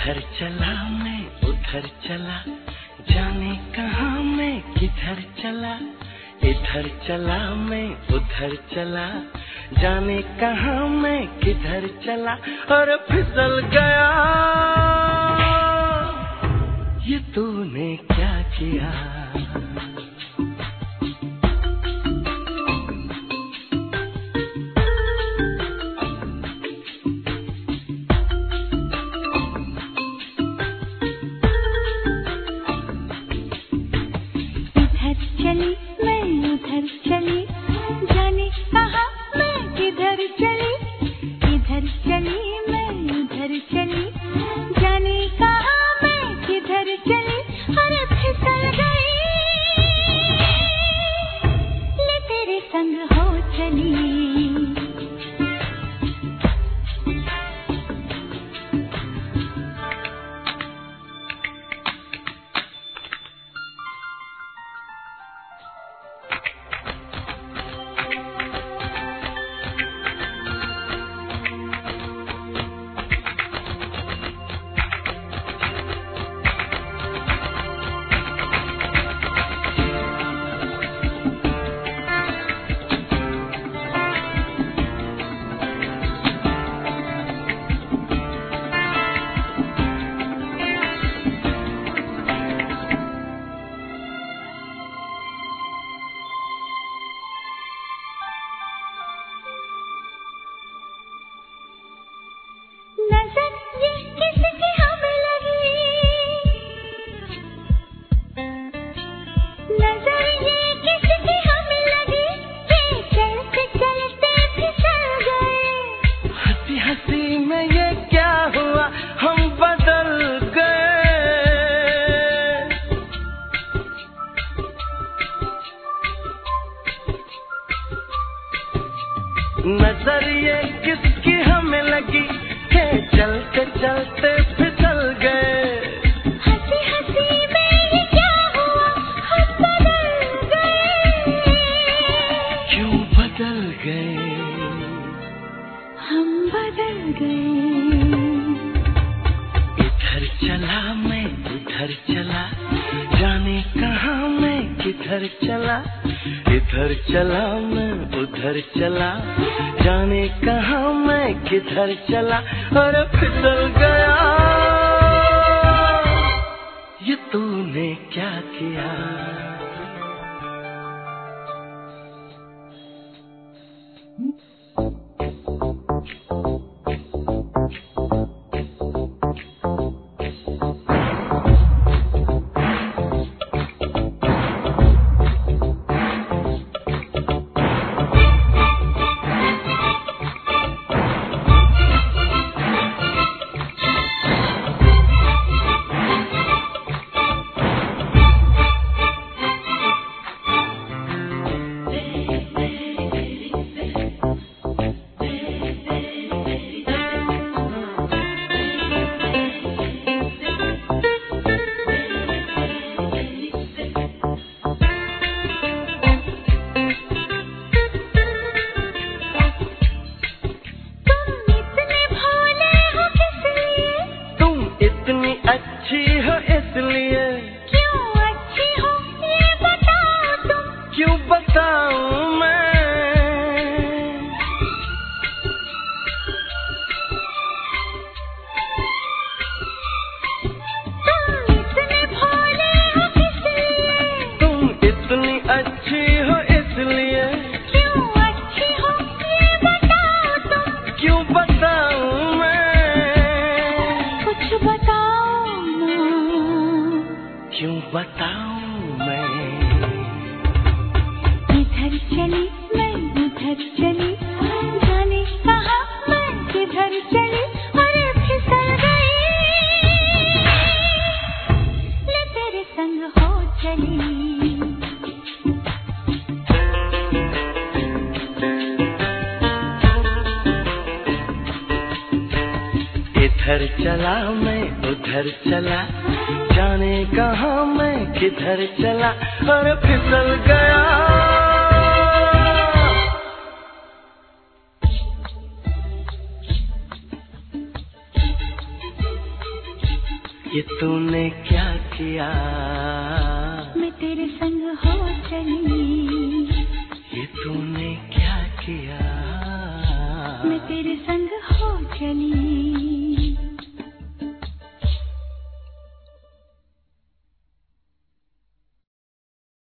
इधर चला मैं उधर चला, जाने कहाँ मैं किधर चला। इधर चला मैं उधर चला, जाने कहाँ मैं किधर चला। और फिसल गया, ये तूने क्या किया। नजर ये किसकी हमें लगी कि चलते चलते फिसल गए। हंसी हंसी में ये क्या हुआ, हम बदल गए। क्यों बदल गए, हम बदल गए। इधर चला मैं उधर चला, जाने कहाँ मैं किधर चला। इधर चला मैं उधर चला, जाने कहाँ मैं किधर चला। और फिसल गया, ये तूने क्या किया। क्यों बताऊं मैं। इधर चली मैं उधर चली, जाने कहाँ मैं किधर चली। और फिसल गई, ले तेरे संग हो चली। इधर चला मैं उधर चला, जाने कहाँ मैं किधर चला। और फिसल गया, ये तूने क्या किया, मैं तेरे संग हो चली। ये तूने क्या किया, मैं तेरे संग